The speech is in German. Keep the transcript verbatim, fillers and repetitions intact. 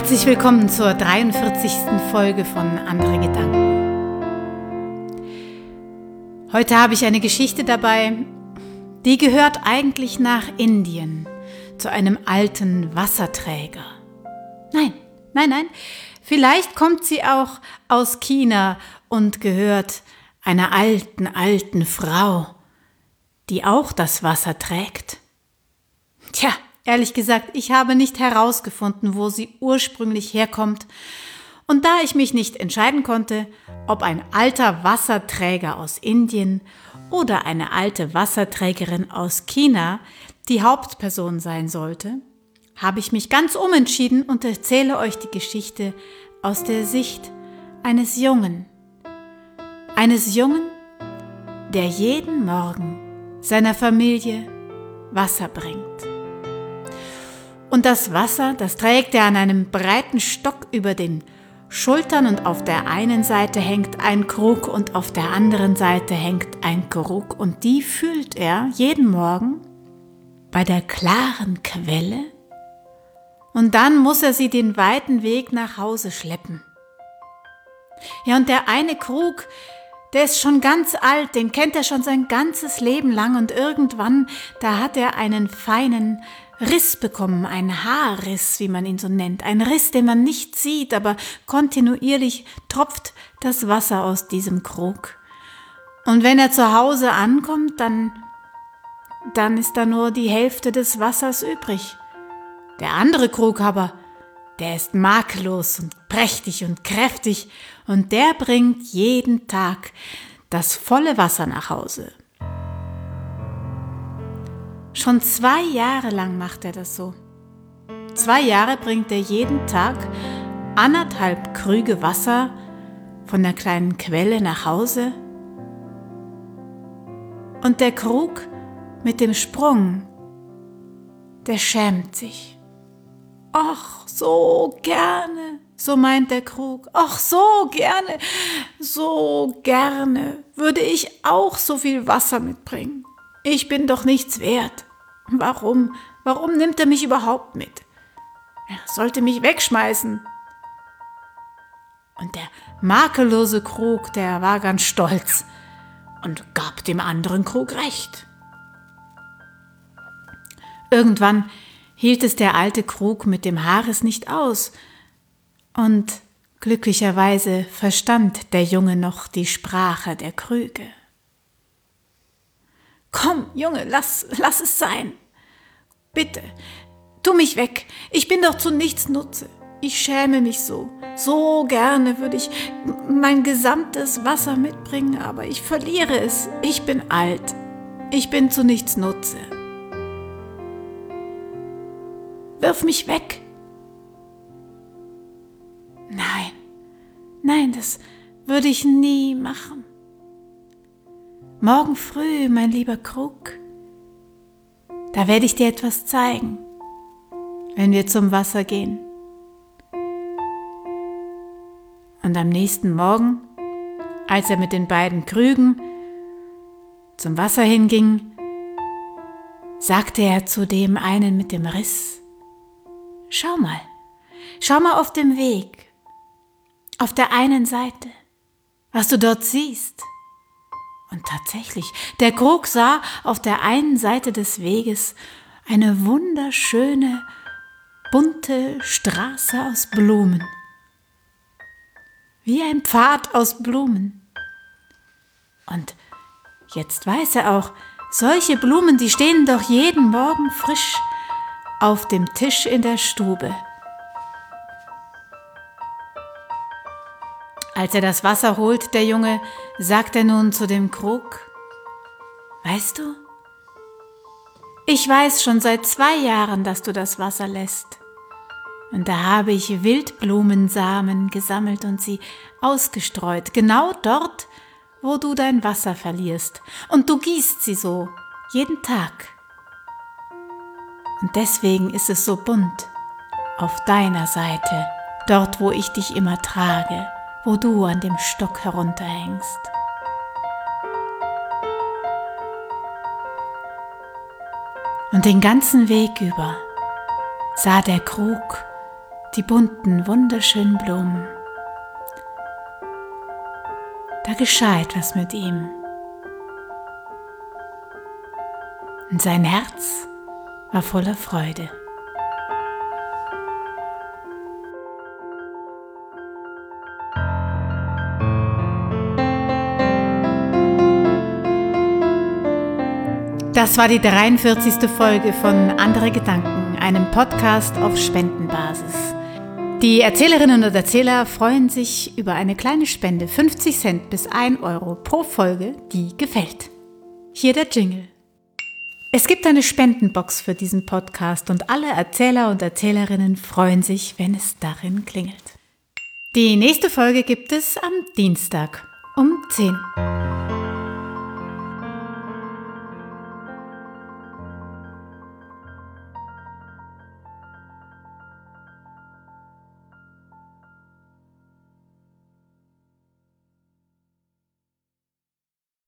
Herzlich willkommen zur dreiundvierzigsten Folge von Andere Gedanken. Heute habe ich eine Geschichte dabei, die gehört eigentlich nach Indien, zu einem alten Wasserträger. Nein, nein, nein, vielleicht kommt sie auch aus China und gehört einer alten, alten Frau, die auch das Wasser trägt. Tja, ehrlich gesagt, ich habe nicht herausgefunden, wo sie ursprünglich herkommt. Und da ich mich nicht entscheiden konnte, ob ein alter Wasserträger aus Indien oder eine alte Wasserträgerin aus China die Hauptperson sein sollte, habe ich mich ganz umentschieden und erzähle euch die Geschichte aus der Sicht eines Jungen. Eines Jungen, der jeden Morgen seiner Familie Wasser bringt. Und das Wasser, das trägt er an einem breiten Stock über den Schultern und auf der einen Seite hängt ein Krug und auf der anderen Seite hängt ein Krug und die füllt er jeden Morgen bei der klaren Quelle und dann muss er sie den weiten Weg nach Hause schleppen. Ja, und der eine Krug, der ist schon ganz alt, den kennt er schon sein ganzes Leben lang und irgendwann, da hat er einen feinen Riss bekommen, ein Haarriss, wie man ihn so nennt, ein Riss, den man nicht sieht, aber kontinuierlich tropft das Wasser aus diesem Krug. Und wenn er zu Hause ankommt, dann, dann ist da nur die Hälfte des Wassers übrig. Der andere Krug aber, der ist makellos und prächtig und kräftig und der bringt jeden Tag das volle Wasser nach Hause. Schon zwei Jahre lang macht er das so. Zwei Jahre bringt er jeden Tag anderthalb Krüge Wasser von der kleinen Quelle nach Hause. Und der Krug mit dem Sprung, der schämt sich. Ach, so gerne, so meint der Krug. Ach, so gerne, so gerne würde ich auch so viel Wasser mitbringen. Ich bin doch nichts wert. Warum? Warum nimmt er mich überhaupt mit? Er sollte mich wegschmeißen. Und der makellose Krug, der war ganz stolz und gab dem anderen Krug recht. Irgendwann hielt es der alte Krug mit dem Haarriss nicht aus und glücklicherweise verstand der Junge noch die Sprache der Krüge. Komm, Junge, lass, lass es sein. Bitte, tu mich weg. Ich bin doch zu nichts Nutze. Ich schäme mich so. So gerne würde ich mein gesamtes Wasser mitbringen, aber ich verliere es. Ich bin alt. Ich bin zu nichts Nutze. Wirf mich weg. Nein, nein, das würde ich nie machen. Morgen früh, mein lieber Krug, da werde ich dir etwas zeigen, wenn wir zum Wasser gehen. Und am nächsten Morgen, als er mit den beiden Krügen zum Wasser hinging, sagte er zu dem einen mit dem Riss: Schau mal, schau mal auf dem Weg, auf der einen Seite, was du dort siehst. Und tatsächlich, der Krug sah auf der einen Seite des Weges eine wunderschöne, bunte Straße aus Blumen. Wie ein Pfad aus Blumen. Und jetzt weiß er auch, solche Blumen, die stehen doch jeden Morgen frisch auf dem Tisch in der Stube. Als er das Wasser holt, der Junge, sagt er nun zu dem Krug: Weißt du, ich weiß schon seit zwei Jahren, dass du das Wasser lässt. Und da habe ich Wildblumensamen gesammelt und sie ausgestreut, genau dort, wo du dein Wasser verlierst. Und du gießt sie so, jeden Tag. Und deswegen ist es so bunt auf deiner Seite, dort, wo ich dich immer trage, wo du an dem Stock herunterhängst. Und den ganzen Weg über sah der Krug die bunten, wunderschönen Blumen. Da geschah etwas mit ihm. Und sein Herz war voller Freude. Das war die dreiundvierzigste Folge von Andere Gedanken, einem Podcast auf Spendenbasis. Die Erzählerinnen und Erzähler freuen sich über eine kleine Spende, fünfzig Cent bis ein Euro pro Folge, die gefällt. Hier der Jingle. Es gibt eine Spendenbox für diesen Podcast und alle Erzähler und Erzählerinnen freuen sich, wenn es darin klingelt. Die nächste Folge gibt es am Dienstag um zehn.